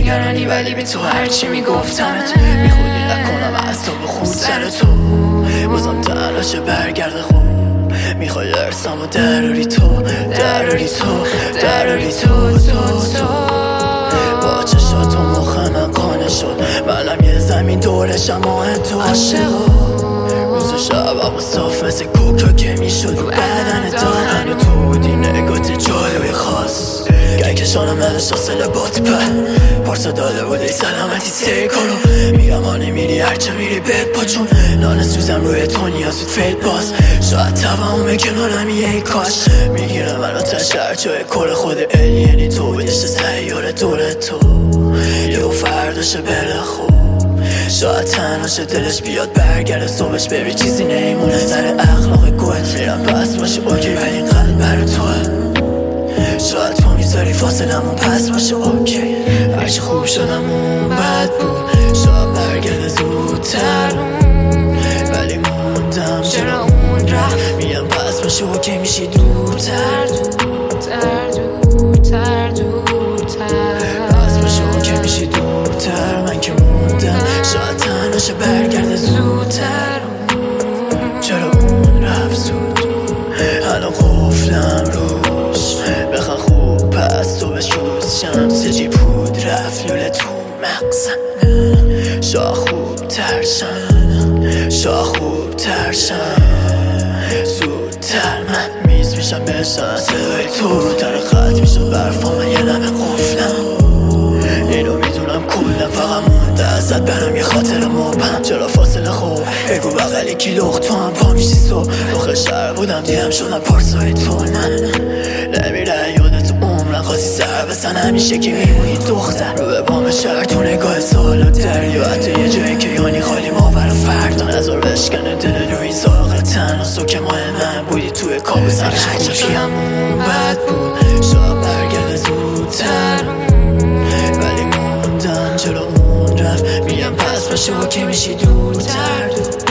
نگرانی ولی به تو هرچی میگفتمت میخودی نکنم از تو به خود سر تو بازم تنهاشه برگرده خوب میخوای ارسم و دراری تو با چشات و مخ من قانه شد منم یه زمین دورشم ماه تو عاشقا روز و شبم و صاف مثل کوکا که میشد رو بدن دارن و تو بودی نگات جالوی خاص گرکشانم نداشت حاصل بات پارسا داده بود ای سلامتی سیر کنو میگم آنه میری هرچه میری بد پا چون نان سوزم روی تو نیازید فیل باز شاید تمامه کنارم یه کاش میگیرم منو تا شرچای کل خود الینی تو بودشت سیاره دور تو یه فرداشه بره خوب شاید تنهاشه دلش بیاد برگرده صبحش بری چیزی نیمونه سر اخلاق گوهت میرم پس باشه اوکی ولی قلب بر توه شاید تو میذاری فاصلمون پس باشه اوکی هرچی خوب شدم اون بد بود شاید برگرده زودتر ولی موندم چرا اون رفت میگم پس باشه اوکی میشی دورتر پس باشه اوکی میشی دورتر من که موندم شاید تنهاشه برگرده زودتر چرا اون رفت زود الان قفلم روش بخواه خوب پس تو بشوز شمس جی پود رفت لوله تو مغزم شا خوب ترشم زودتر من میز میشم بشن صدای تو در خط میشه برفا من یه نمه قفلم اینو میدونم کلم فقط مونده ازت برم یه خاطر مبهم چرا فاصله خوب بگو بغلی کی لخت تو هم پا میشی صبح داخل شهر بودم دیدم شدم پارسای تو من نمیره یادت عمرم خواستی سر بزن همیشه که میمونی دختر رو به بام شهر تو نگاه سالا دریا حتی یه جایی که یانی خالی ما برا فردا نظر بشکنه دل روی زاغ تن و که ماه من بودی توی کابوس هرچی همون بد بود شاید برگرده زودتر ولی موندم چرا اون رفت میگم پس باشه و که میشی دورتر